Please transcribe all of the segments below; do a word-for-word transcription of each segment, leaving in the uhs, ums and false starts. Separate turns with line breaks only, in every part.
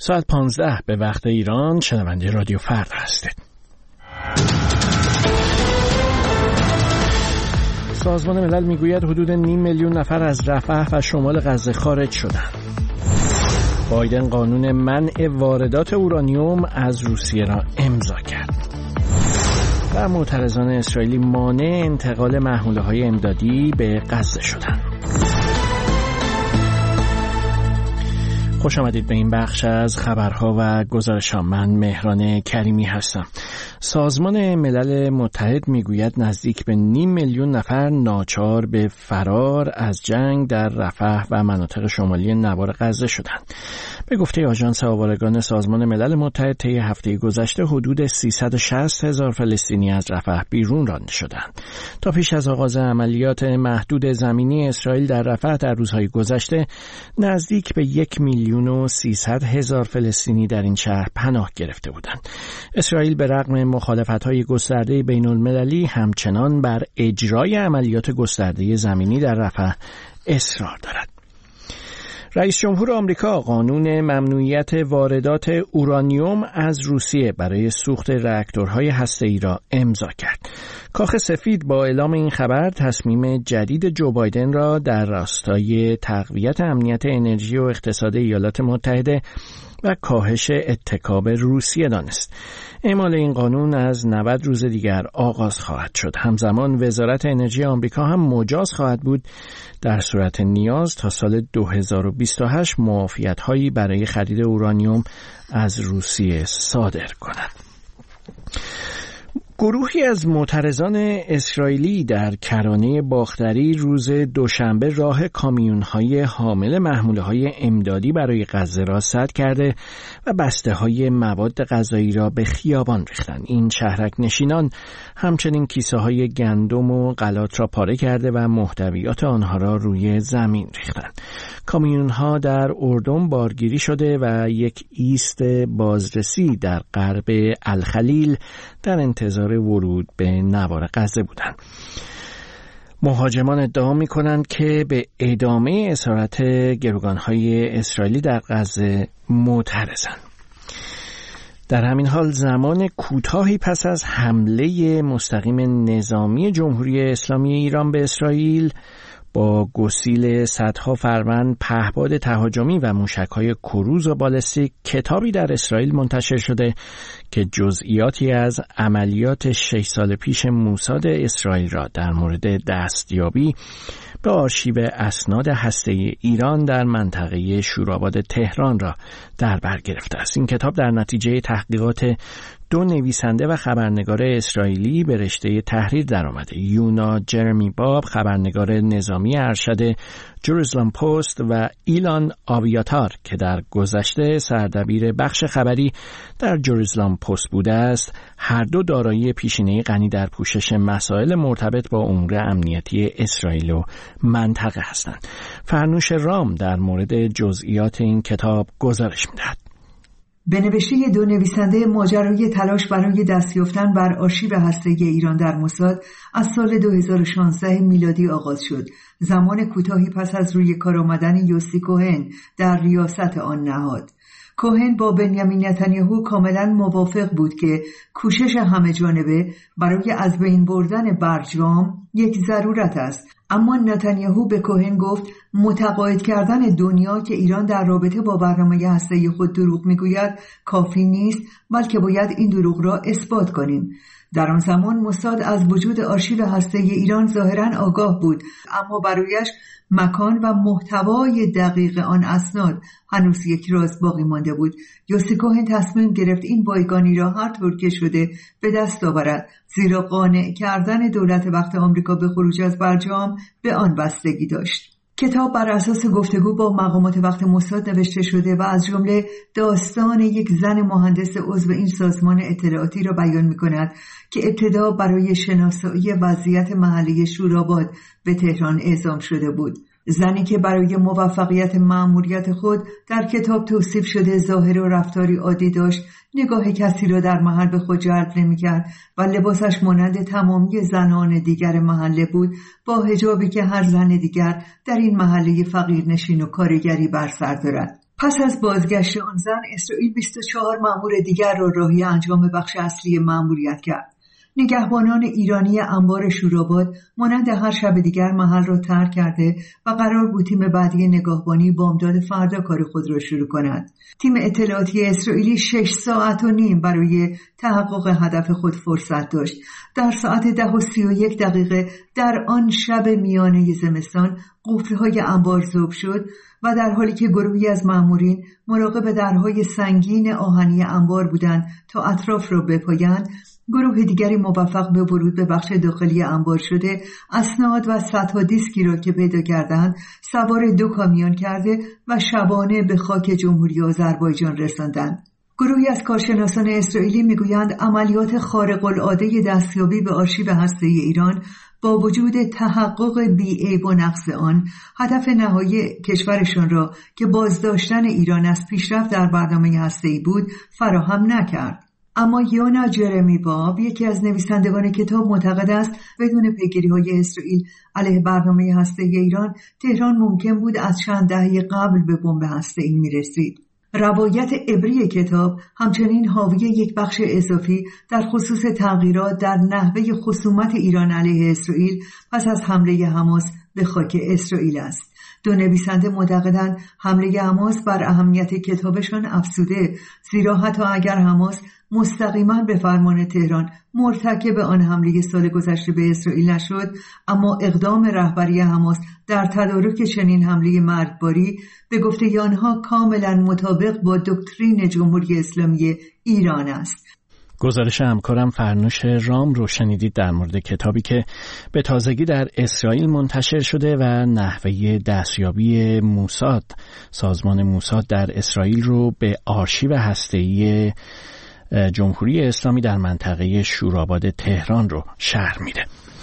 ساعت پانزده به وقت ایران شنونده رادیو فردا هستید. سازمان ملل میگوید حدود نیم میلیون نفر از رفح و شمال غزه خارج شدند. بایدن قانون منع واردات اورانیوم از روسیه را امضا کرد. و معترضان اسرائیلی مانع انتقال محموله‌های امدادی به غزه شدند. خوش آمدید به این بخش از خبرها و گزارش‌ها. من مهران کریمی هستم. سازمان ملل متحد میگوید نزدیک به نیم میلیون نفر ناچار به فرار از جنگ در رفح و مناطق شمالی نوار غزه شدند. به گفته آژانس آوارگان سازمان ملل متحد طی هفته گذشته حدود سیصد و شصت هزار فلسطینی از رفح بیرون رانده شدند. تا پیش از آغاز عملیات محدود زمینی اسرائیل در رفح در روزهای گذشته نزدیک به یک میلیون و سیصد هزار فلسطینی در این شهر پناه گرفته بودند. اسرائیل به رغم مخالفت‌های گسترده بین‌المللی همچنان بر اجرای عملیات گسترده زمینی در رفح اصرار دارد. رئیس جمهور آمریکا قانون ممنوعیت واردات اورانیوم از روسیه برای سوخت راکتورهای هسته‌ای را امضا کرد. کاخ سفید با اعلام این خبر تصمیم جدید جو بایدن را در راستای تقویت امنیت انرژی و اقتصاد ایالات متحده و کاهش اتکا به روسیه دانست. اعمال این قانون از نود روز دیگر آغاز خواهد شد. همزمان وزارت انرژی آمریکا هم مجاز خواهد بود در صورت نیاز تا سال دو هزار و بیست و هشت معافیت‌هایی برای خرید اورانیوم از روسیه صادر کند. گروهی از معترضان اسرائیلی در کرانه باختری روز دوشنبه راه کامیون‌های حامل محموله‌های امدادی برای غزه را سد کرده و بسته‌های مواد غذایی را به خیابان ریختند. این شهرک نشینان همچنین کیسه‌های گندم و غلات را پاره کرده و محتویات آنها را روی زمین ریختند. کامیون‌ها در اردن بارگیری شده و یک ایست بازرسی در غرب الخلیل در انتظار ورود به نوار غزه بودند. مهاجمان ادعا می‌کنند که به ادامه اسارت گروگان‌های اسرائیلی در غزه معترضند. در همین حال زمان کوتاهی پس از حمله مستقیم نظامی جمهوری اسلامی ایران به اسرائیل با گسیل صدها فروند پهپاد تهاجمی و موشک‌های کروز و بالستیک کتابی در اسرائیل منتشر شده که جزئیاتی از عملیات شش سال پیش موساد اسرائیل را در مورد دستیابی به آرشیو اسناد هسته‌ای ایران در منطقه شوراباد تهران را در بر گرفته است. این کتاب در نتیجه تحقیقات دو نویسنده و خبرنگار اسرائیلی به رشته تحریر درآمده. یونا جرمی باب، خبرنگار نظامی ارشد جروزلم پست، و ایلان آویاتار که در گذشته سردبیر بخش خبری در جروزلم پست بوده است، هر دو دارایی پیشینه غنی در پوشش مسائل مرتبط با امور امنیتی اسرائیل و منطقه هستند. فرنوش رام در مورد جزئیات این کتاب گزارش می‌دهد.
به نوشته دو نویسنده، ماجرای تلاش برای دست یافتن بر آرشیو هسته‌ای ایران در موساد از سال دو هزار و شانزده میلادی آغاز شد. زمان کوتاهی پس از روی کار آمدن یوسی کوهن در ریاست آن نهاد. کوهن با بنیامین نتانیاهو کاملا موافق بود که کوشش همه جانبه برای از بین بردن برجام یک ضرورت است، اما نتانیاهو به کوهن گفت متقاعد کردن دنیا که ایران در رابطه با برنامه هسته‌ای خود دروغ میگوید کافی نیست، بلکه باید این دروغ را اثبات کنیم. در آن زمان موساد از وجود آرشیو هسته‌ای ایران ظاهراً آگاه بود، اما برایش مکان و محتوای دقیق آن اسناد هنوز یک راز باقی مانده بود. یوسی کوهن تصمیم گرفت این بایگانی را هر طور که شده به دست آورد، زیرا قانع کردن دولت وقت آمریکا به خروج از برجام به آن بستگی داشت. کتاب بر اساس گفتگو با مقامات وقت موساد نوشته شده و از جمله داستان یک زن مهندس عضو این سازمان اطلاعاتی را بیان می‌کند که ابتدا برای شناسایی وضعیت محلی شوراباد به تهران اعزام شده بود. زنی که برای موفقیت مأموریت خود در کتاب توصیف شده ظاهر و رفتاری عادی داشت، نگاه کسی را در محل به خود جلب نمی‌کرد و لباسش مانند تمامی زنان دیگر محله بود، با حجابی که هر زن دیگر در این محله فقیرنشین و کارگری بر سر دارد. پس از بازگشت آن زن، اسرائیل بیست و چهار مأمور دیگر را راهی انجام بخش اصلی مأموریت کرد. نگهبانان ایرانی انبار شوراباد مانند هر شب دیگر محل را ترک کرده و قرار بود تیم بعدی نگهبانی بامداد فردا کار خود را شروع کند. تیم اطلاعاتی اسرائیلی شش ساعت و نیم برای تحقق هدف خود فرصت داشت. در ساعت ده و سی و یک دقیقه در آن شب میانه زمستان قفل‌های انبار ذوب شد و در حالی که گروهی از مأمورین مراقب درهای سنگین آهنی انبار بودند تا اطراف را بپایند، گروه دیگری موفق به ورود به بخش داخلی انبار شده اسناد و صدها دیسکی را که پیدا کردند سوار دو کامیون کرده و شبانه به خاک جمهوری آذربایجان رساندند. گروهی از کارشناسان اسرائیلی میگویند عملیات خارق العاده دستیابی به آرشیو هسته‌ای ایران با وجود تحقق بی‌عیب و نقص آن، هدف نهایی کشورشان را که بازداشتن ایران از پیشرفت در برنامه هسته‌ای بود فراهم نکرد. اما یونا جرمی باب، یکی از نویسندگان کتاب، معتقد است بدون پیگیری‌های اسرائیل علیه برنامه هسته‌ای ایران، تهران ممکن بود از چند دهه قبل به بمب هسته‌ای می‌رسید. روایت عبری کتاب همچنین حاوی یک بخش اضافی در خصوص تغییرات در نحوه خصومت ایران علیه اسرائیل پس از حمله حماس به خاک اسرائیل است. دو نویسنده معتقدند حمله حماس بر اهمیت کتابشان افزوده، زیرا حتی اگر حماس مستقیما به فرمان تهران مرتکب آن حمله سال گذشته به اسرائیل نشد، اما اقدام رهبری حماس در تدارک چنین حمله مرگباری به گفته آنها کاملا مطابق با دکترین جمهوری اسلامی ایران است.
گزارش همکارم فرنوش رام رو شنیدید در مورد کتابی که به تازگی در اسرائیل منتشر شده و نحوه دستیابی موساد، سازمان موساد در اسرائیل رو به آرشیو هسته‌ای جمهوری اسلامی در منطقه شوراباد تهران رو شرح میده.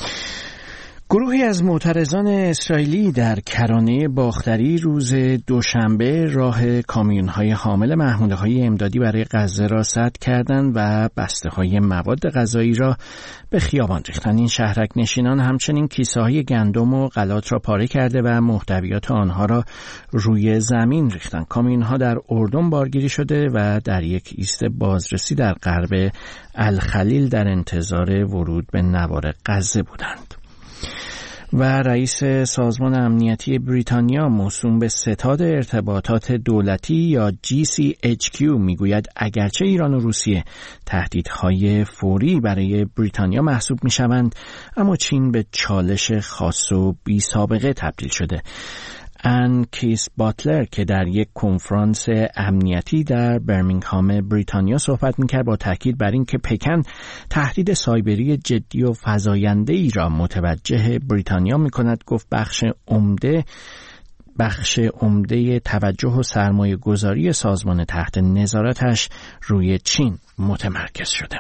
گروهی از معترضان اسرائیلی در کرانه باختری روز دوشنبه راه کامیون‌های حامل محموله‌های امدادی برای غزه را سد کردند و بسته‌های مواد غذایی را به خیابان ریختند. این شهرک نشینان همچنین کیسه‌های گندم و غلات را پاره کرده و محتویات آنها را روی زمین ریختند. کامیون‌ها در اردن بارگیری شده و در یک ایست بازرسی در غرب الخلیل در انتظار ورود به نوار غزه بودند. و رئیس سازمان امنیتی بریتانیا موسوم به ستاد ارتباطات دولتی یا جی سی اچ کیو میگوید اگرچه ایران و روسیه تهدیدهای فوری برای بریتانیا محسوب میشوند، اما چین به چالش خاص و بی سابقه تبدیل شده. ان کیس باتلر که در یک کنفرانس امنیتی در برمینگهام بریتانیا صحبت میکرد با تاکید بر این که پکن تهدید سایبری جدی و فزاینده‌ای را متوجه بریتانیا میکند، گفت بخش عمده بخش عمده توجه و سرمایه گذاری سازمان تحت نظارتش روی چین متمرکز شده.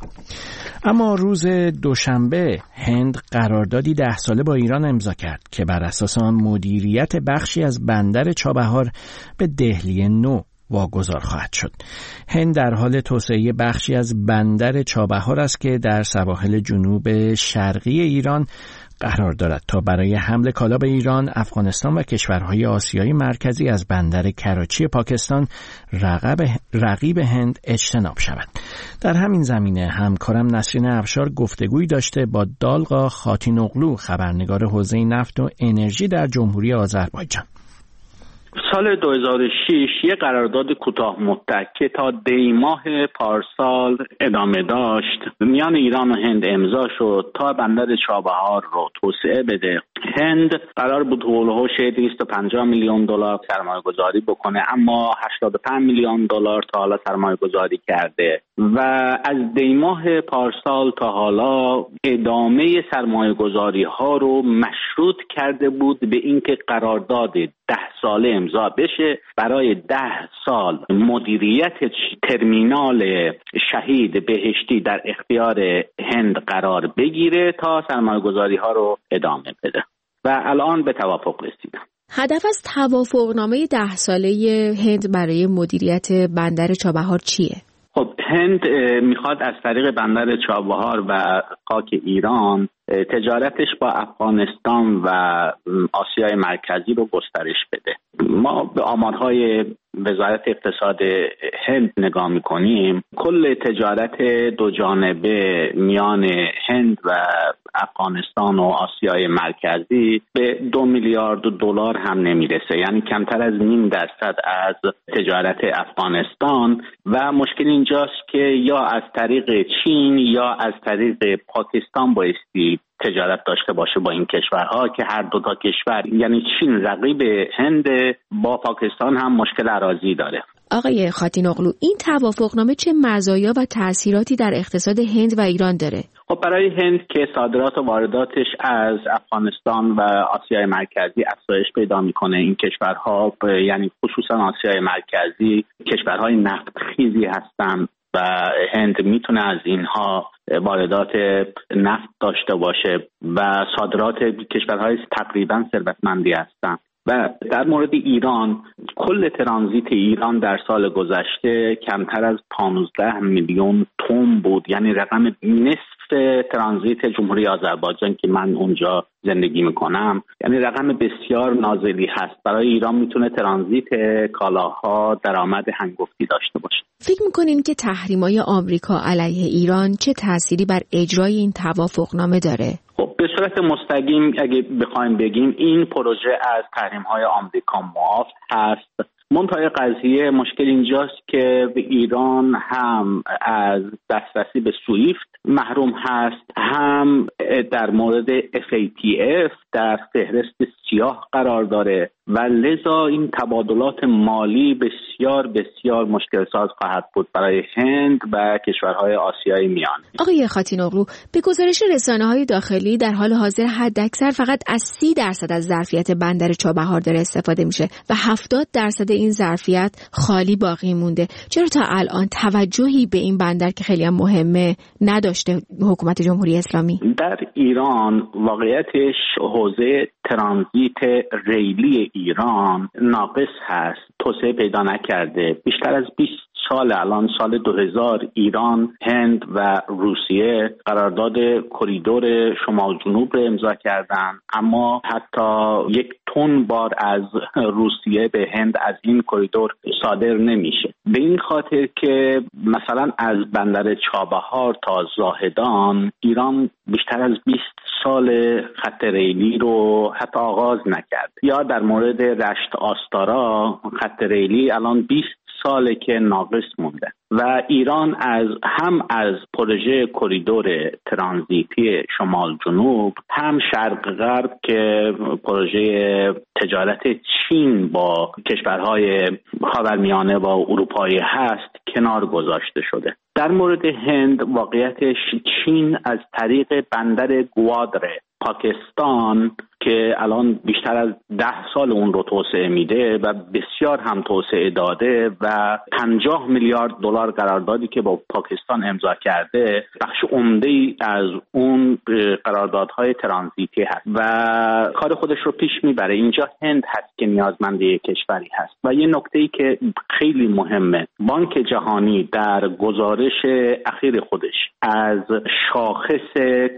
اما روز دوشنبه هند قراردادی ده ساله با ایران امضا کرد که بر اساس آن مدیریت بخشی از بندر چابهار به دهلی نو واگذار خواهد شد. هند در حال توسعه بخشی از بندر چابهار است که در سواحل جنوب شرقی ایران قرار دارد تا برای حمل کالا به ایران، افغانستان و کشورهای آسیای مرکزی از بندر کراچی پاکستان رقیب رقیب هند اجتناب شود. در همین زمینه همکارم نسرین افشار گفتگویی داشته با دالقا خاتینوغلو، خبرنگار حوزه نفت و انرژی در جمهوری آذربایجان.
سال دو هزار و شش یک قرارداد کوتاه مدت که تا دی ماه پارسال ادامه داشت میان ایران و هند امضا شد تا بندر چابهار رو توسعه بده. هند قرار بود هولوش دویست و پنجاه میلیون دلار سرمایه گذاری بکنه، اما هشتاد و پنج میلیون دلار تا حالا سرمایه گذاری کرده و از دی ماه پارسال تا حالا ادامه سرمایه گذاری ها رو مشروط کرده بود به اینکه قرارداد ده ساله امضا بشه برای ده سال مدیریت ترمینال شهید بهشتی در اختیار هند قرار بگیره تا سرمایه گذاری ها رو ادامه بده و الان به توافق رسیدن.
هدف از توافقنامه ده ساله هند برای مدیریت بندر چابهار چیه؟
خب هند میخواد از طریق بندر چابهار و خاک ایران تجارتش با افغانستان و آسیای مرکزی رو گسترش بده. ما به آمارهای وزارت اقتصاد هند نگاه میکنیم، کل تجارت دو جانبه میان هند و افغانستان و آسیای مرکزی به دو میلیارد دلار هم نمیرسه، یعنی کمتر از نیم درصد از تجارت افغانستان. و مشکل اینجاست که یا از طریق چین یا از طریق پاکستان بایستی تجارت داشته باشه با این کشورها که هر دو تا کشور، یعنی چین رقیب هند، با پاکستان هم مشکل اراضی داره.
آقای خاتین اغلو، این توافقنامه چه مزایا و تأثیراتی در اقتصاد هند و ایران داره؟
خب برای هند که صادرات و وارداتش از افغانستان و آسیای مرکزی افزایش پیدا میکنه، این کشورها یعنی خصوصا آسیای مرکزی کشورهای نفتخیزی هستن و هند میتونه از اینها واردات نفت داشته باشه و صادرات کشورهای تقریبا ثروتمندی هستن. و در مورد ایران، کل ترانزیت ایران در سال گذشته کمتر از پانزده میلیون تن بود، یعنی رقم نصف ترانزیت جمهوری آذربایجان که من اونجا زندگی میکنم، یعنی رقم بسیار نازلی هست. برای ایران میتونه ترانزیت کالاها درآمد هنگفتی داشته باشه.
فکر میکنین که تحریم‌های آمریکا علیه ایران چه تأثیری بر اجرای این توافقنامه داره؟
خب به صورت مستقیم اگه بخوایم بگیم این پروژه از تحریم‌های آمریکا معاف هست. منتهای قضیه مشکل اینجاست که به ایران هم از دسترسی به سویفت محروم هست، هم در مورد اف ای تی اف در فهرست سیاه قرار داره و لذا این تبادلات مالی بسیار بسیار مشکل ساز خواهد بود برای هند و کشورهای آسیای میان.
آقای خاتین اغلو، به گزارش رسانه‌های داخلی در حال حاضر حداکثر فقط از سی درصد از ظرفیت بندر چابهار داره استفاده میشه و هفتاد درصد این ظرفیت خالی باقی مونده. چرا تا الان توجهی به این بندر که خیلی هم مهمه نداشته حکومت جمهوری اسلامی؟
در ایران واقعیتش حوزه ترانزیت ریلی ایران ناقص هست، توسعه پیدا نکرده. بیشتر از بیست سال، الان سال دو هزار، ایران، هند و روسیه قرارداد کریدور شمال جنوب رو امضا کردن، اما حتی یک تن بار از روسیه به هند از این کریدور صادر نمیشه. به این خاطر که مثلا از بندر چابهار تا زاهدان ایران بیشتر از بیست سال خط ریلی رو حتی آغاز نکرد. یا در مورد رشت آستارا خط ریلی الان بیست ساله که ناقص مونده و ایران از هم از پروژه کریدور ترانزیتی شمال جنوب، هم شرق غرب که پروژه تجارت چین با کشورهای خاورمیانه و اروپایی هست کنار گذاشته شده. در مورد هند واقعیتش چین از طریق بندر گوادر پاکستان که الان بیشتر از ده سال اون رو توسعه میده و بسیار هم توسعه داده و پنجاه میلیارد دلار قراردادی که با پاکستان امضا کرده بخش عمده‌ای از اون قراردادهای ترانزیتی هست و کار خودش رو پیش میبره. اینجا هند هست که نیازمنده کشوری هست. و یه نکته‌ای که خیلی مهمه، بانک جهانی در گزارش اخیر خودش از شاخص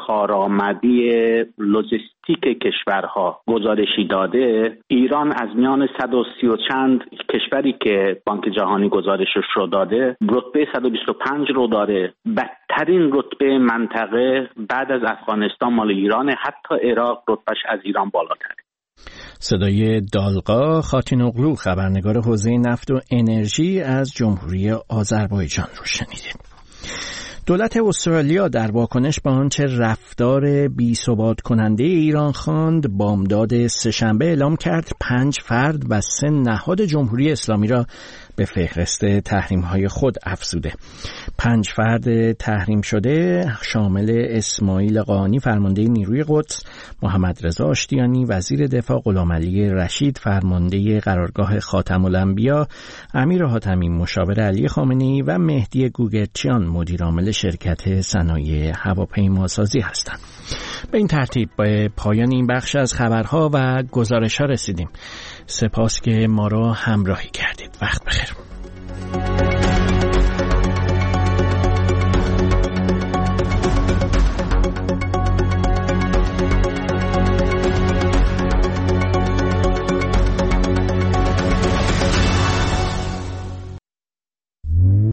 کارآمدی لوجستیک کشورها گزارشی داده، ایران از میان صد و سی و چند کشوری که بانک جهانی گزارشش رو داده رتبه صد و بیست و پنج رو داره. بدترین رتبه منطقه بعد از افغانستان مال ایرانه، حتی عراق رتبهش از ایران بالاتره.
صدای دالقا خاتین اغلو، خبرنگار حوزه نفت و انرژی از جمهوری آذربایجان رو شنیدید. دولت استرالیا در واکنش به آنچه رفتار بی‌ثبات کننده ایران خواند، بامداد سه‌شنبه اعلام کرد پنج فرد و سه نهاد جمهوری اسلامی را به فهرست تحریم‌های خود افزوده. پنج فرد تحریم شده شامل اسماعیل قانی فرمانده نیروی قدس، محمد رضا آشتیانی وزیر دفاع، غلامعلی رشید فرمانده قرارگاه خاتم الانبیا، امیر حاتمی مشاور علی خامنه‌ای و مهدی گوگرچیان مدیر عامل شرکت صنایع هواپیماسازی هستند. به این ترتیب به پایان این بخش از خبرها و گزارش‌ها رسیدیم. سپاس که ما را همراهی کردید. وقت بخیر.